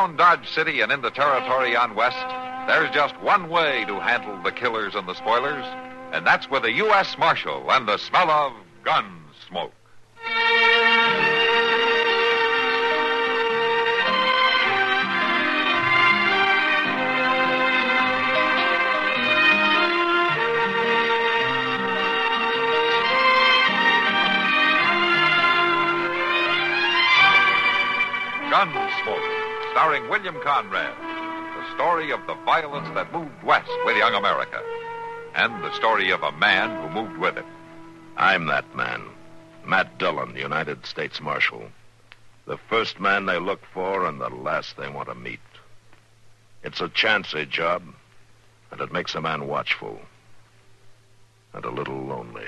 Around Dodge City and in the territory on West, there's just one way to handle the killers and the spoilers, and that's with a U.S. Marshal and the smell of gun smoke. Gunsmoke, starring William Conrad. The story of the violence that moved west with young America. And the story of a man who moved with it. I'm that man. Matt Dillon, United States Marshal. The first man they look for and the last they want to meet. It's a chancy job, and it makes a man watchful. And a little lonely.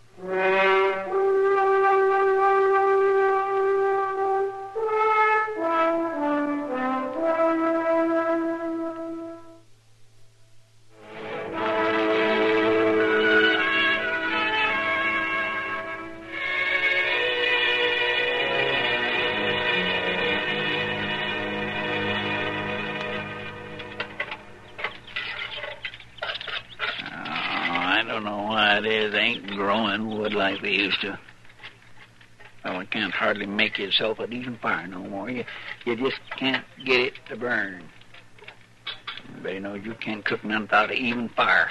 Like they used to. Well, you can't hardly make yourself a decent fire no more. You just can't get it to burn. Everybody knows you can't cook none without an even fire.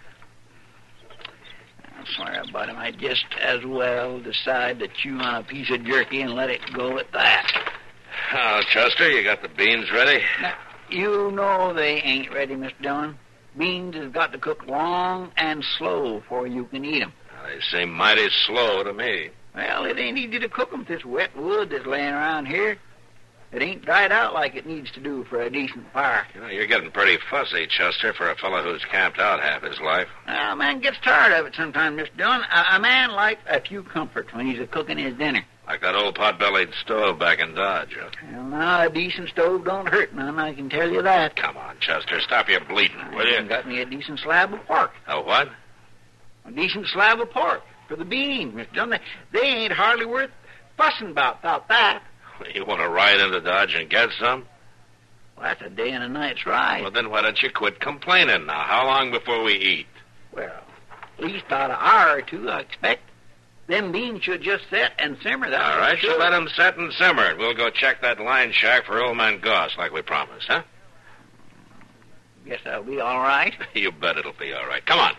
I'm sorry about it. I might just as well decide to chew on a piece of jerky and let it go at that. Oh, Chester, you got the beans ready? Now, you know they ain't ready, Mr. Dillon. Beans has got to cook long and slow before you can eat them. They seem mighty slow to me. Well, it ain't easy to cook 'em with this wet wood that's laying around here. It ain't dried out like it needs to do for a decent fire. You know, you're getting pretty fussy, Chester, for a fellow who's camped out half his life. Well, a man gets tired of it sometimes, Mr. Dillon. A man likes a few comforts when he's cooking his dinner. Like that old pot-bellied stove back in Dodge, huh? Well, now, a decent stove don't hurt none, I can tell you that. Come on, Chester, stop your bleating, will you? Got me a decent slab of pork. A what? A decent slab of pork for the beans, Mr. Dillon. They ain't hardly worth fussing about without that. You want to ride into Dodge and get some? Well, that's a day and a night's ride. Well, then why don't you quit complaining now? How long before we eat? Well, at least about an hour or two, I expect. Them beans should just set and simmer. That's all right, you let them set and simmer, and we'll go check that line shack for Old Man Goss like we promised, huh? Guess that'll be all right. You bet it'll be all right. Come on.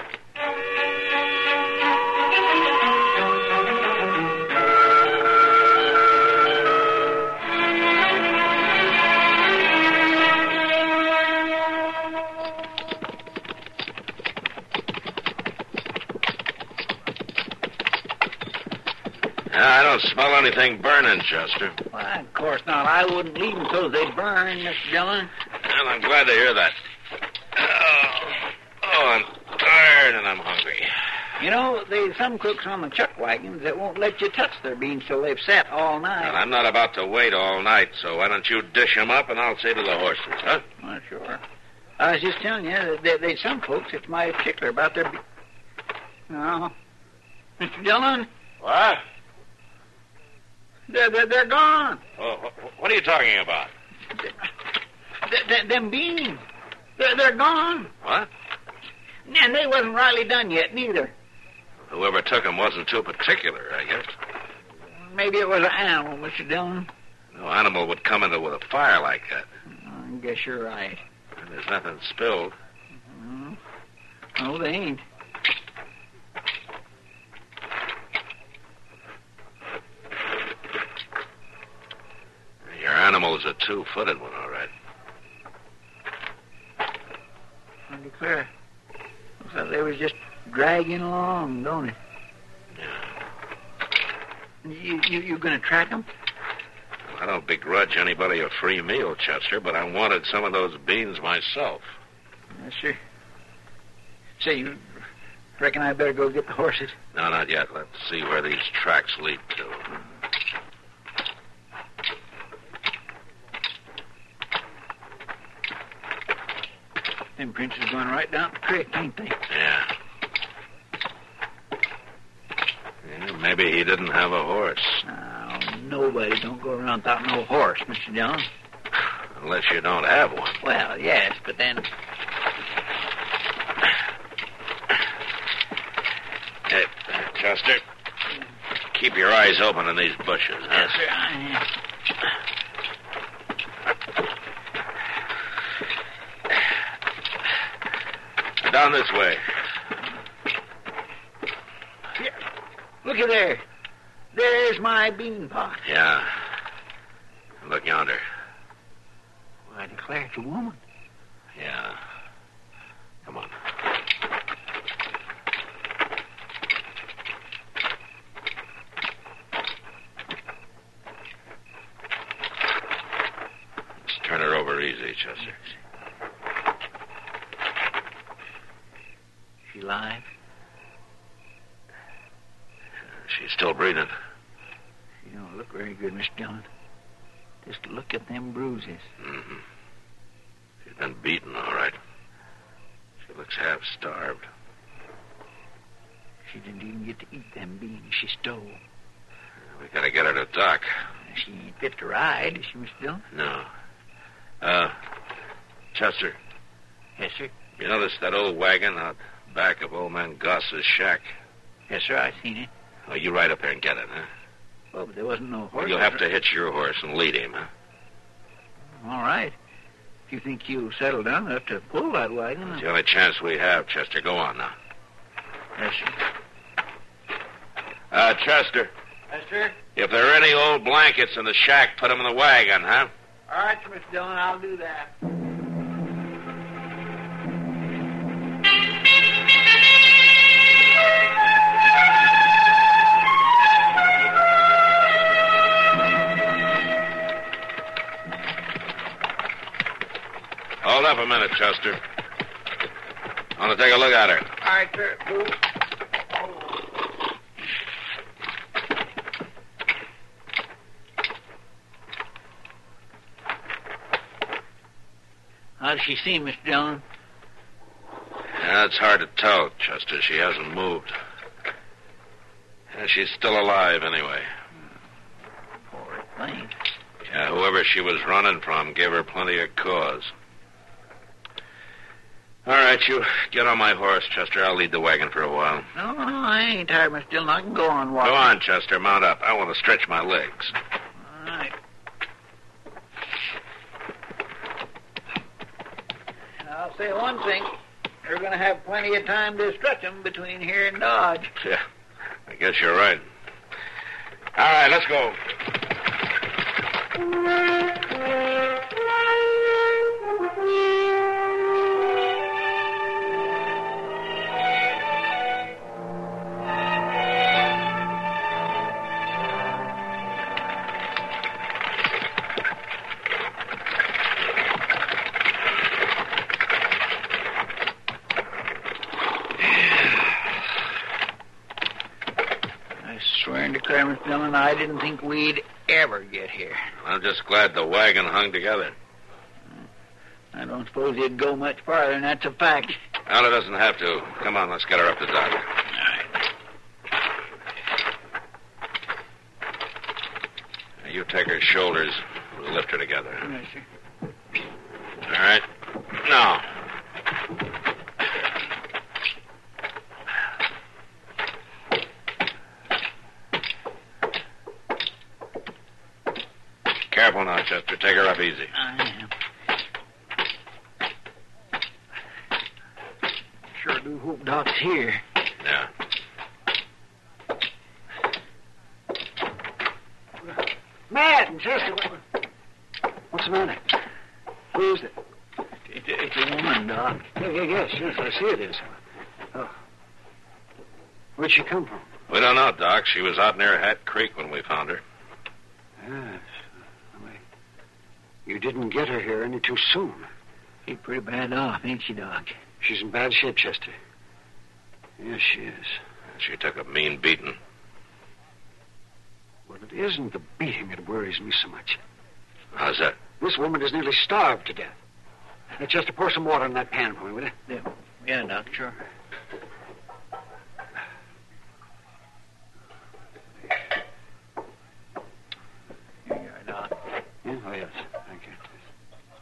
I don't smell anything burning, Chester. Well, of course not. I wouldn't leave them till they burn, Mr. Dillon. Well, I'm glad to hear that. Oh, I'm tired and I'm hungry. You know, there's some cooks on the chuck wagons that won't let you touch their beans till they've set all night. Well, I'm not about to wait all night, so why don't you dish them up and I'll say to the horses, huh? Well, sure. I was just telling you, there's some folks that's mighty particular about their... No. Mr. Dillon? What? They're gone. Oh, what are you talking about? Them beans. They're gone. What? And they wasn't rightly done yet, neither. Whoever took them wasn't too particular, I guess. Maybe it was an animal, Mr. Dillon. No animal would come into with a fire like that. I guess you're right. And there's nothing spilled. No, they ain't. Your animal's a two-footed one, all right. I declare. Looks like they was just dragging along, don't it? Yeah. You gonna track them? Well, I don't begrudge anybody a free meal, Chester, but I wanted some of those beans myself. Yes, sir. Say, you reckon I better go get the horses? No, not yet. Let's see where these tracks lead to. Them prints is going right down the creek, ain't they? Yeah. Maybe he didn't have a horse. Nobody don't go around without no horse, Mr. Dillon. Unless you don't have one. Well, yes, but then... Hey, Chester, keep your eyes open in these bushes, huh? Yes, sir, I am. Down this way. Here. Look at there. There's my bean pot. Yeah. Look yonder. Well, I declare it's a woman. Yeah. Come on. Let's turn her over easy, Chester. She alive? She's still breathing. She don't look very good, Mr. Dillon. Just look at them bruises. Mm-hmm. She's been beaten, all right. She looks half starved. She didn't even get to eat them beans she stole. We gotta get her to dock. She ain't fit to ride, is she, Mr. Dillon? No. Chester, Yes, sir. you notice that old wagon out back of old man Goss's shack? Yes, sir, I seen it. Oh, you ride up there and get it, huh? Well, but there wasn't no horse. You'll have to hitch your horse and lead him, huh? All right. If you think you'll settle down enough to pull that wagon... It's the only chance we have, Chester. Go on now. Yes, sir. Chester, Yes, sir. if there are any old blankets in the shack, put them in the wagon, huh? All right, Mr. Dillon, I'll do that. Hold up a minute, Chester. I want to take a look at her. All right, sir. Move. How does she seem, Mr. Dillon? Yeah, it's hard to tell, Chester. She hasn't moved. Yeah, she's still alive, anyway. Poor thing. Yeah, whoever she was running from gave her plenty of cause. All right, you get on my horse, Chester. I'll lead the wagon for a while. No, I ain't tired, Mr. Dillon. I can go on walking. Go on, Chester. Mount up. I want to stretch my legs. All right. I'll say one thing. You're going to have plenty of time to stretch them between here and Dodge. Yeah, I guess you're right. All right, let's go. Mr. Dillon, I didn't think we'd ever get here. I'm just glad the wagon hung together. I don't suppose it'd go much farther, and that's a fact. Well, it doesn't have to. Come on, let's get her up to dock. All right. Now, you take her shoulders. We'll lift her together. Yes, sir. All right. Now. Careful now, Chester. Take her up easy. I am. Sure do hope Doc's here. Yeah. Matt and Chester, what's the matter? Who is it? It's a woman, Doc. Yes, I see it is. Oh. Where'd she come from? We don't know, Doc. She was out near Hat Creek when we found her. Yes. You didn't get her here any too soon. She's pretty bad off, ain't she, Doc? She's in bad shape, Chester. Yes, she is. She took a mean beating. Well, it isn't the beating that worries me so much. How's that? This woman is nearly starved to death. Now, Chester, pour some water in that pan for me, will you? Yeah, Doc, sure. Here you are, Doc. Yeah? Oh, yes. Thank you.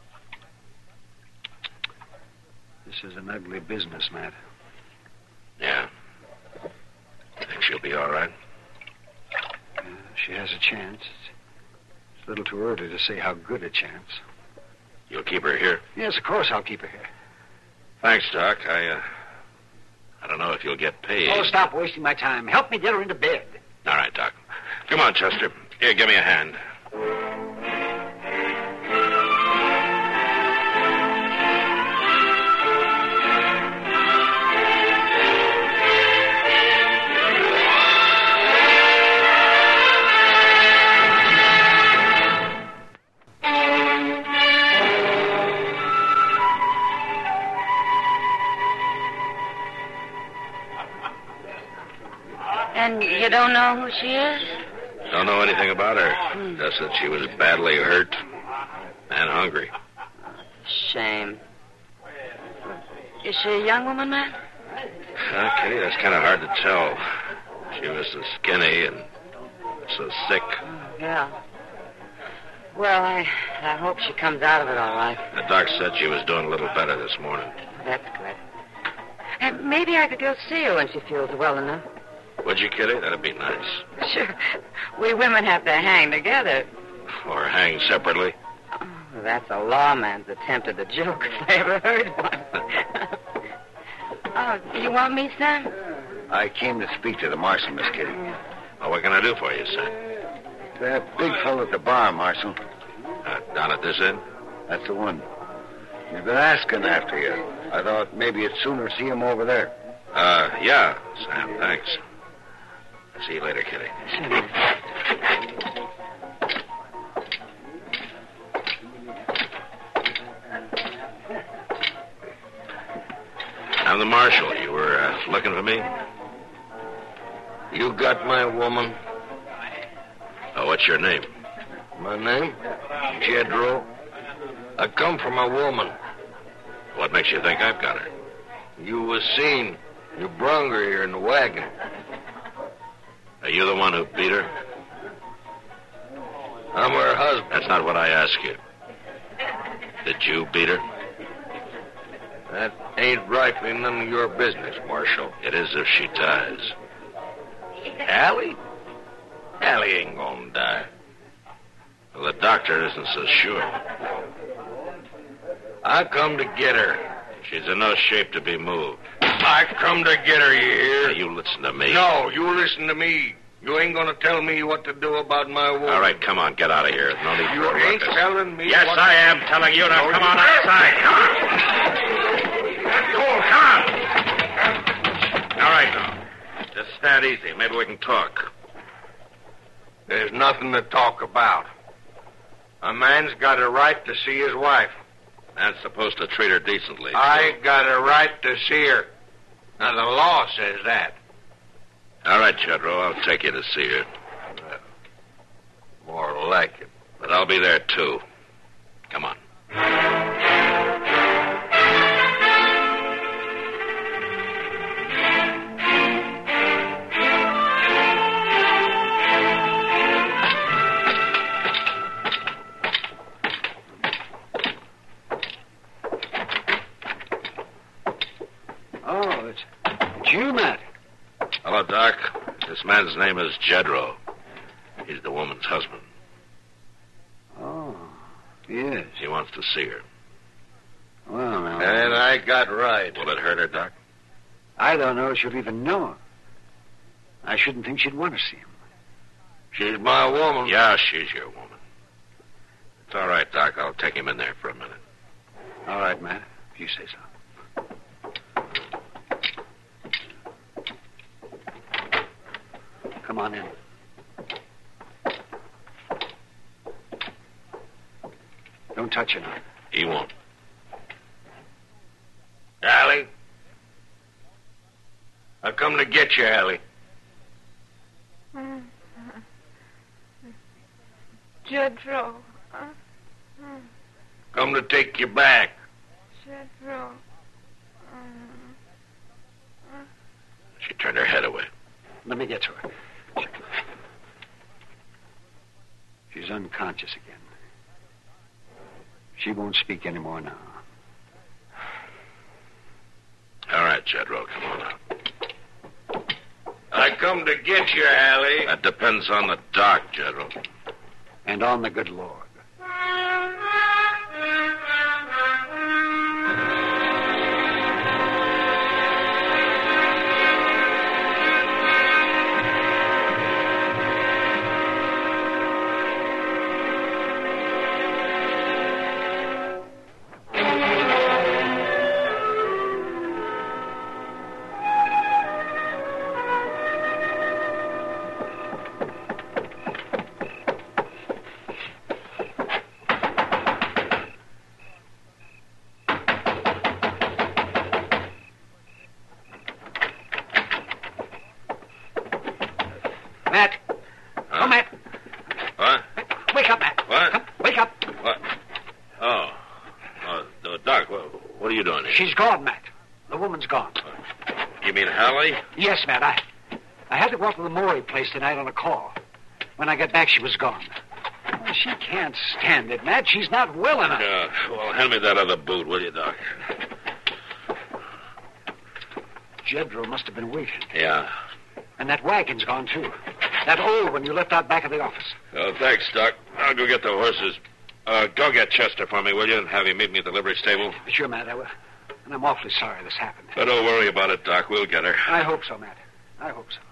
an ugly business, Matt. Yeah. Think she'll be all right? She has a chance. It's a little too early to say how good a chance. You'll keep her here? Yes, of course I'll keep her here. Thanks, Doc. I don't know if you'll get paid. Oh, stop wasting my time. Help me get her into bed. All right, Doc. Come on, Chester. Here, give me a hand. And you don't know who she is? Don't know anything about her. Just that she was badly hurt and hungry. Shame. Is she a young woman, Matt? Kitty, that's kind of hard to tell. She was so skinny and so sick. Yeah. Well, I hope she comes out of it all right. The doc said she was doing a little better this morning. That's good. And maybe I could go see her when she feels well enough. Would you, Kitty? That'd be nice. Sure. We women have to hang together. Or hang separately. Oh, that's a lawman's attempt at a joke if I ever heard one. Oh, you want me, Sam? I came to speak to the marshal, Miss Kitty. Well, what can I do for you, Sam? That big fellow at the bar, Marshal. Down at this end? That's the one. He's been asking after you. I thought maybe you'd sooner see him over there. Yeah, Sam, thanks. See you later, Kitty. I'm the marshal. You were looking for me? You got my woman? Oh, what's your name? My name? Jedro. I come from a woman. What makes you think I've got her? You was seen. You brung her here in the wagon. Are you the one who beat her? I'm her husband. That's not what I asked you. Did you beat her? That ain't rightly none of your business, Marshal. It is if she dies. Allie? Allie ain't gonna die. Well, the doctor isn't so sure. I come to get her. She's in no shape to be moved. I come to get her, you hear? Now, you listen to me. No, you listen to me. You ain't gonna tell me what to do about my woman. All right, come on, get out of here. There's no need You for a ain't ruckus. telling me Yes, what... I am telling you. Now, come on outside. Come on. Come on. All right, now. Just stand easy. Maybe we can talk. There's nothing to talk about. A man's got a right to see his wife. Man's supposed to treat her decently. I got a right to see her. Now, the law says that. All right, Jedro, I'll take you to see her. More like it. But I'll be there, too. Come on. Oh, it's you, Matt. Hello, Doc. This man's name is Jedro. He's the woman's husband. Oh, yes. He wants to see her. Well, now. And I got right. Will it hurt her, Doc? I don't know if she'll even know him. I shouldn't think she'd want to see him. She's my woman. Yeah, she's your woman. It's all right, Doc. I'll take him in there for a minute. All right, Matt, if you say so. Come on in. Don't touch her now. He won't. Allie? I come to get you, Allie. Jedro. Come to take you back. Jedro. She turned her head away. Let me get to her. She's unconscious again. She won't speak anymore now. Jedro. Come on out. I come to get you, Allie. That depends on the doc, Jedro. And on the good Lord. Matt. Huh? Oh, Matt. What? Wake up, Matt. What? Come, wake up. What? Oh. Doc, what are you doing here? She's gone, Matt. The woman's gone. You mean Hallie? Yes, Matt. I had to go up to the Morey place tonight on a call. When I got back, she was gone. Well, she can't stand it, Matt. She's not well enough. Well, hand me that other boot, will you, Doc? Jedro must have been waiting. Yeah. And that wagon's gone, too. That old one you left out back of the office. Oh, thanks, Doc. I'll go get the horses. Go get Chester for me, will you? And have him meet me at the livery stable. Sure, Matt, I will. And I'm awfully sorry this happened. But don't worry about it, Doc. We'll get her. I hope so, Matt. I hope so.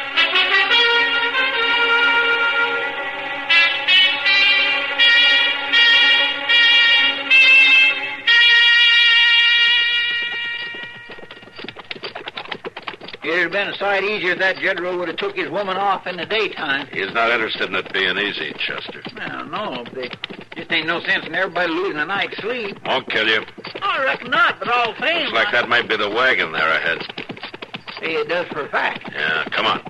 It'd have been a sight easier if that Jedro would have took his woman off in the daytime. He's not interested in it being easy, Chester. Well, no, but there just ain't no sense in everybody losing a night's sleep. Won't kill you. I reckon not, but all the same. Looks like that might be the wagon there ahead. Say it does for a fact. Yeah, come on.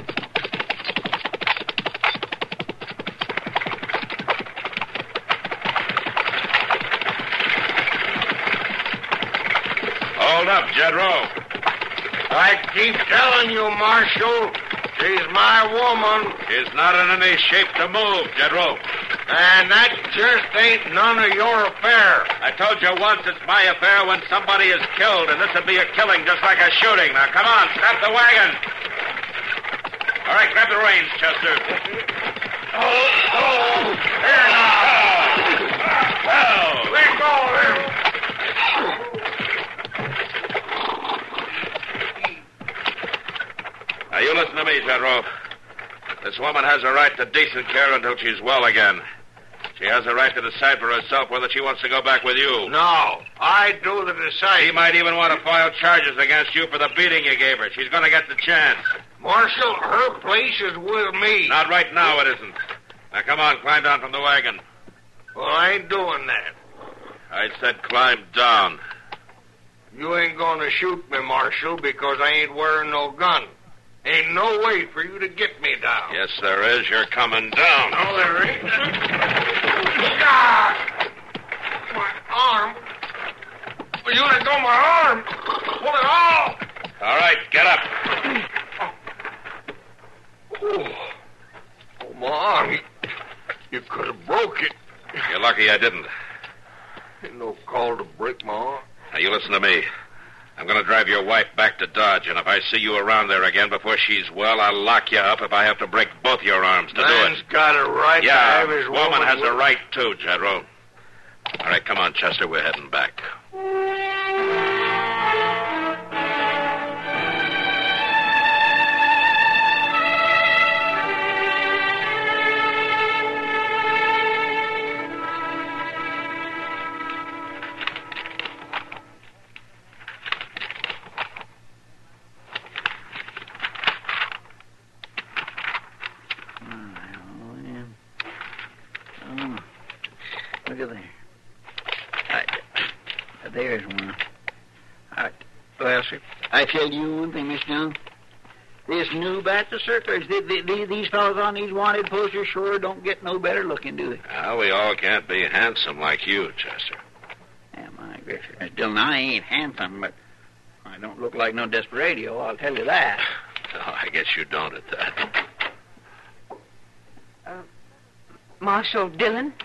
Hold up, Jedro. I keep telling you, Marshal, she's my woman. She's not in any shape to move, Jedro. And that just ain't none of your affair. I told you once it's my affair when somebody is killed, and this would be a killing just like a shooting. Now, come on, stop the wagon. All right, grab the reins, Chester. Here now. Let go of him. Now, you listen to me, Jedro. This woman has a right to decent care until she's well again. She has a right to decide for herself whether she wants to go back with you. No, I do the deciding. She might even want to file charges against you for the beating you gave her. She's going to get the chance. Marshal, her place is with me. Not right now, it isn't. Now, come on, climb down from the wagon. Well, I ain't doing that. I said climb down. You ain't gonna shoot me, Marshal, because I ain't wearing no gun. Ain't no way for you to get me down. Yes, there is. You're coming down. No, there ain't. God! My arm. Will you let go of my arm? Pull it off. All right, get up. Oh, my arm. You could have broke it. You're lucky I didn't. Ain't no call to break my arm. Now, you listen to me. I'm going to drive your wife back to Dodge, and if I see you around there again before she's well, I'll lock you up if I have to break both your arms to do Man's it. got a right to have his woman has with... a right, too, Jedro. All right, come on, Chester. We're heading back. Look at there. There's one. Well, sir, I tell you one thing, Miss Jones. This new batch of circulars, these fellows on these wanted posters sure don't get no better looking, do they? Well, we all can't be handsome like you, Chester. Yeah, my gracious. Still, I ain't handsome, but I don't look like no desperado, I'll tell you that. Oh, I guess you don't at that. Marshal Dillon?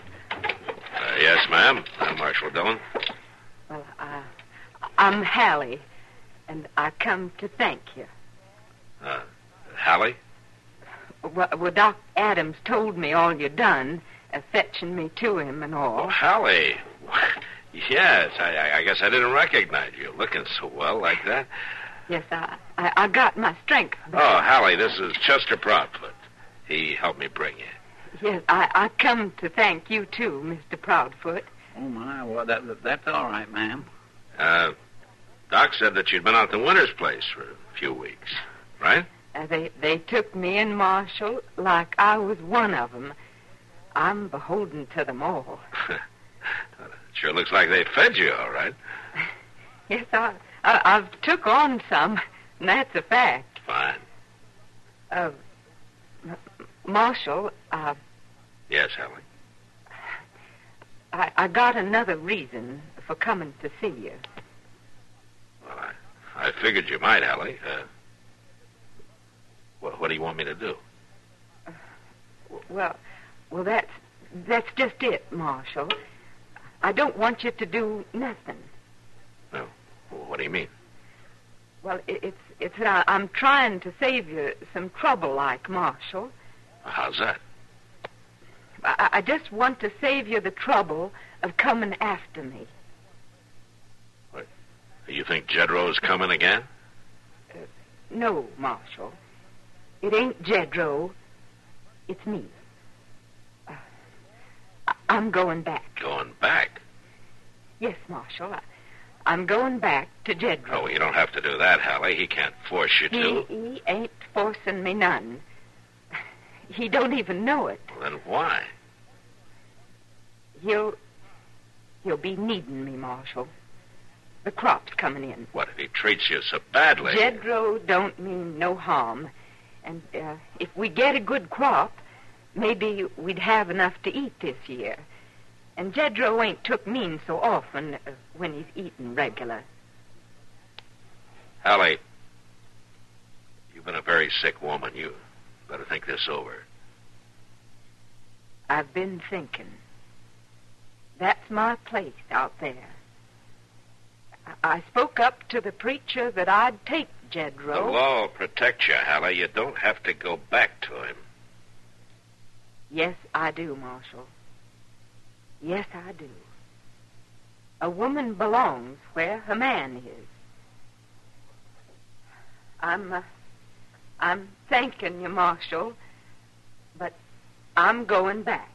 Yes, ma'am. I'm Marshal Dillon. Well, I'm Hallie. and I come to thank you. Hallie? Well, Doc Adams told me all you done, fetching me to him and all. Oh, Hallie. Yes, I guess I didn't recognize you, looking so well like that. Yes, I got my strength back. Oh, Hallie, this is Chester Proudfoot. He helped me bring you. Yes, I come to thank you, too, Mr. Proudfoot. Oh, my. Well, that's all right, ma'am. Doc said that you'd been out to Winter's place for a few weeks, right? They took me in, Marshal, like I was one of them. I'm beholden to them all. It sure looks like they fed you, all right. Yes, I've took on some, and that's a fact. Fine. Marshal, Yes, Hallie? I got another reason for coming to see you. Well, I figured you might, Hallie. What do you want me to do? Well, that's just it, Marshal. I don't want you to do nothing. No. What do you mean? Well, it's that I'm trying to save you some trouble, like, Marshal. How's that? I just want to save you the trouble of coming after me. What? You think Jedro's coming again? No, Marshal. It ain't Jedro. It's me. I'm going back. Going back? Yes, Marshal. I'm going back to Jedro. Oh, you don't have to do that, Hallie. He can't force you to. He ain't forcing me none. He don't even know it. Well, then why? He'll be needing me, Marshal. The crop's coming in. What, if he treats you so badly? Jedro don't mean no harm. And if we get a good crop, maybe we'd have enough to eat this year. And Jedro ain't took mean so often when he's eating regular. Hallie, you've been a very sick woman. You better think this over. I've been thinking. That's my place out there. I spoke up to the preacher that I'd take Jedro. The law will protect you, Hallie. You don't have to go back to him. Yes, I do, Marshal. Yes, I do. A woman belongs where her man is. I'm thanking you, Marshal, but I'm going back.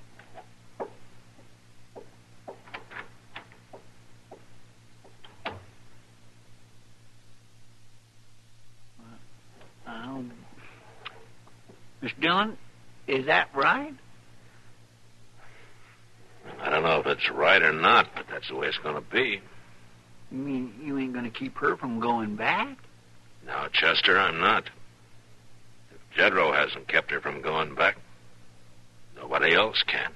Miss Dillon, is that right? I don't know if it's right or not, but that's the way it's going to be. You mean you ain't going to keep her from going back? No, Chester, I'm not. If Jedro hasn't kept her from going back, nobody else can.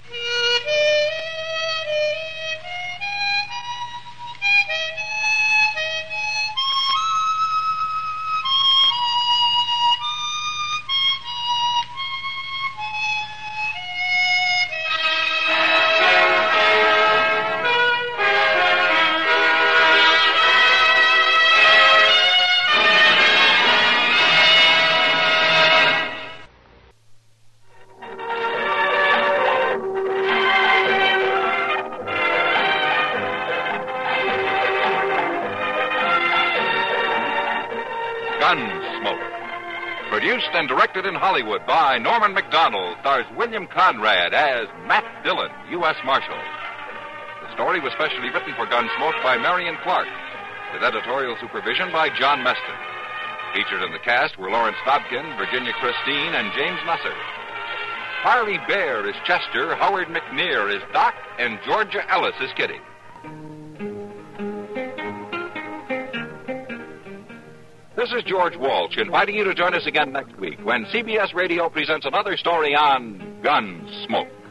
Gunsmoke. Produced and directed in Hollywood by Norman Macdonald, stars William Conrad as Matt Dillon, U.S. Marshal. The story was specially written for Gunsmoke by Marion Clark, with editorial supervision by John Meston. Featured in the cast were Lawrence Dobkin, Virginia Christine, and James Nusser. Harley Bear is Chester, Howard McNear is Doc, and Georgia Ellis is Kitty. This is George Walsh inviting you to join us again next week when CBS Radio presents another story on Gunsmoke.